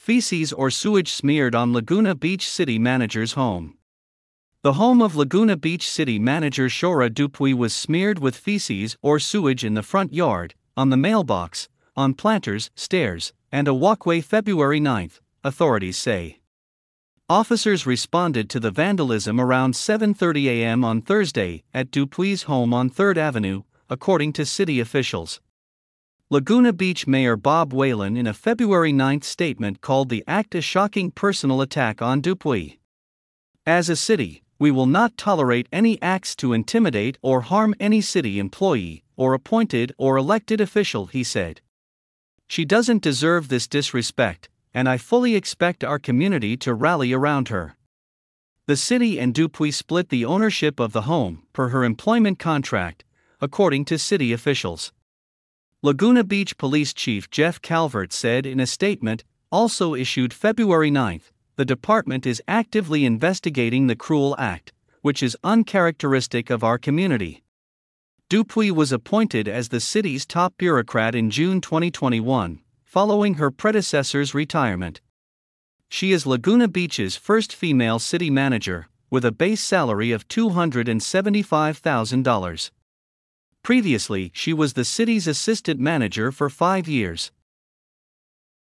feces or sewage smeared on Laguna Beach city manager's home. The home of Laguna Beach city manager Shora Dupuy was smeared with feces or sewage in the front yard, on the mailbox, on planters, stairs, and a walkway February 9, authorities say. Officers responded to the vandalism around 7:30 a.m. on Thursday at Dupuy's home on 3rd Avenue, according to city officials. Laguna Beach Mayor Bob Whalen in a February 9 statement called the act a shocking personal attack on Dupuy. As a city, we will not tolerate any acts to intimidate or harm any city employee, or appointed or elected official, he said. She doesn't deserve this disrespect, and I fully expect our community to rally around her. The city and Dupuy split the ownership of the home, per her employment contract, according to city officials. Laguna Beach Police Chief Jeff Calvert said in a statement, also issued February 9, the department is actively investigating the cruel act, which is uncharacteristic of our community. Dupuy was appointed as the city's top bureaucrat in June 2021, following her predecessor's retirement. She is Laguna Beach's first female city manager, with a base salary of $275,000. Previously, she was the city's assistant manager for 5 years.